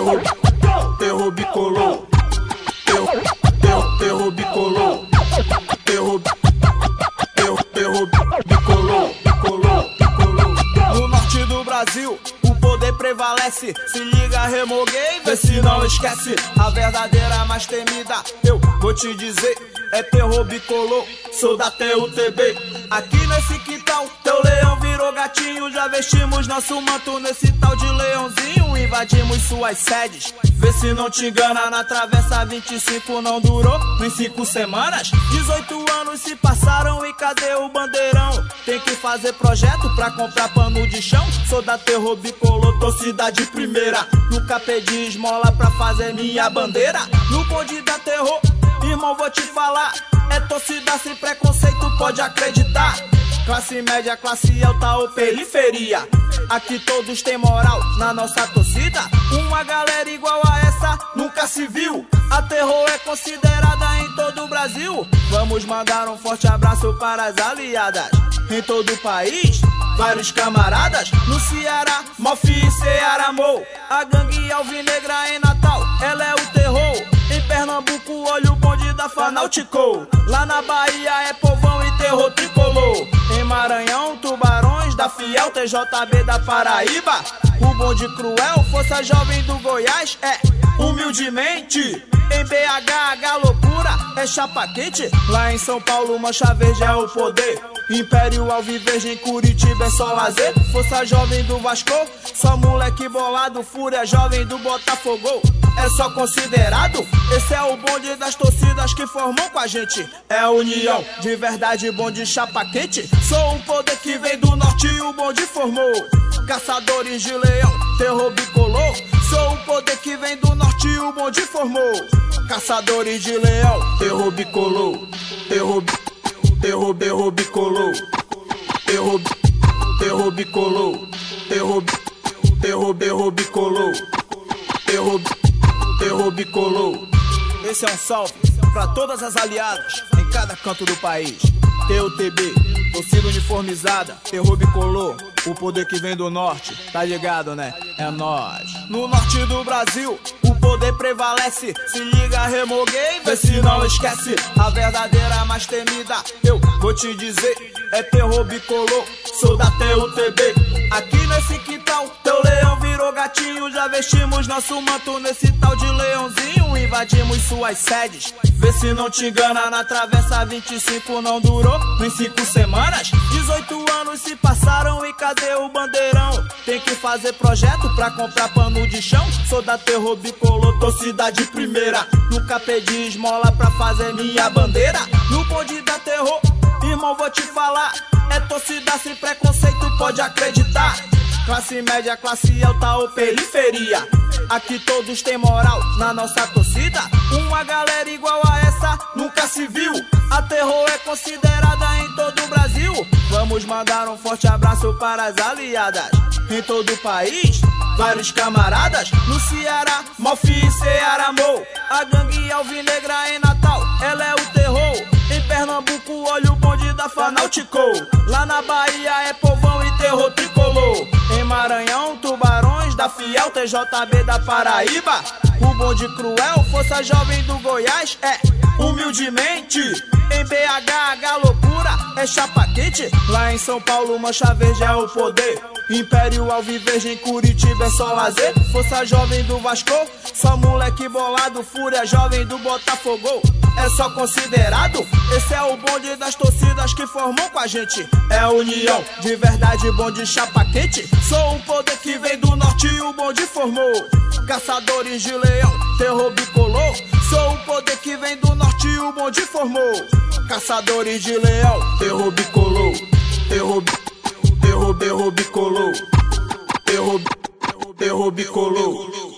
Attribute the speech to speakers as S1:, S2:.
S1: terror bicolor, terror bicolor, terror bicolor. No norte do Brasil o poder prevalece. Se liga, remoguei, vê se não esquece. A verdadeira mais temida, eu vou te dizer, é terror bicolor, sou da TUTB. Aqui nesse quintal, teu leão virou gatinho. Já vestimos nosso manto nesse tal de leãozinho. Invadimos suas sedes, vê se não te engana. Na travessa 25 não durou nem 5 semanas. 18 anos se passaram e cadê o bandeirão? Tem que fazer projeto pra comprar pano de chão. Sou da terror bicolor, torcida de primeira. Nunca pedi esmola pra fazer minha bandeira. No bonde da terror, irmão, vou te falar, é torcida sem preconceito, pode acreditar. Classe média, classe alta ou periferia, aqui todos têm moral na nossa torcida. Uma galera igual a essa nunca se viu. A terror é considerada em todo o Brasil. Vamos mandar um forte abraço para as aliadas em todo o país. Vários camaradas no Ceará, Mofi e Ceará Mou. A gangue alvinegra em Natal, ela é o terror. Em Pernambuco, olha o bonde da Fanáutico. Lá na Bahia é povão e terror tricolor. Em Maranhão, Tubarões da Fiel, TJB da Paraíba. O bonde cruel, força jovem do Goiás, é humildemente. Em BH, a loucura é chapa quente. Lá em São Paulo, Mancha Verde é o poder. Império Alviverde em Curitiba é só lazer. Força jovem do Vasco, só moleque bolado. Fúria jovem do Botafogo, é só considerado. Esse é o bonde das torcidas que formam com a gente. É a união, de verdade, bonde chapa quente. Sou um poder que vem do norte e o bonde formou. Caçadores de leão, terror bicolor. Sou um poder que vem do norte e o bonde formou. Caçadores de leão, terror bicolor, terror bicolor, terror bicolor, terror bicolor, terror bicolor. Esse é um salve pra todas as aliadas em cada canto do país. TUTB, torcida uniformizada, terror bicolor, o poder que vem do norte, tá ligado, né? É nós. No norte do Brasil o poder prevalece. Se liga, remoguei, vê se não esquece. A verdadeira mais temida, eu vou te dizer, é terror bicolor, sou da TUTB. Aqui nesse quintal, teu leão virou gatinho. Já vestimos nosso manto nesse tal de leãozinho. Invadimos suas sedes, vê se não te engana. Na travessa 25 não durou nem 5 semanas. 18 anos se passaram e cadê o bandeirão? Tem que fazer projeto pra comprar pano de chão. Sou da terror bicolor, torcida de primeira. Nunca pedi esmola pra fazer minha bandeira. No bonde da terror, irmão, vou te falar, é torcida sem preconceito, pode acreditar. Classe média, classe alta ou periferia, aqui todos têm moral na nossa torcida. Uma galera igual a essa nunca se viu. A terror é considerada em todo o Brasil. Vamos mandar um forte abraço para as aliadas em todo o país. Vários camaradas no Ceará, Mofi e Ceará Mou. A gangue alvinegra em Natal, ela é o terror. Em Pernambuco, olha o bonde da Fanáutico. Lá na Bahia é povão e terror tricolor. Em Maranhão, Tubarões da Fiel, TJB da Paraíba. O bonde cruel, força jovem do Goiás, é humildemente. Em BH, a loucura é chapa quente. Lá em São Paulo, Mancha Verde é o poder. Império Alviverde em Curitiba é só lazer. Força jovem do Vasco, só moleque bolado. Fúria jovem do Botafogo, é só considerado. Esse é o bonde das torcidas que formam com a gente. É a união, de verdade, bonde chapa quente. Sou um poder que vem do norte e o bonde formou. Caçadores de leão, terror bicolor. Sou um poder que vem do norte e o bonde formou. Caçadores de leão, terror bicolor, terror bicolor, terror bicolor.